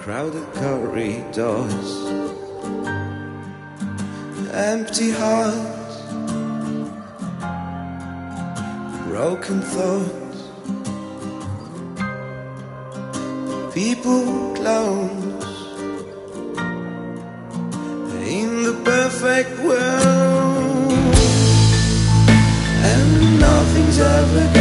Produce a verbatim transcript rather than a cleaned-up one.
crowded corridors, empty hearts, broken thoughts, people clones in the perfect world, and nothing's ever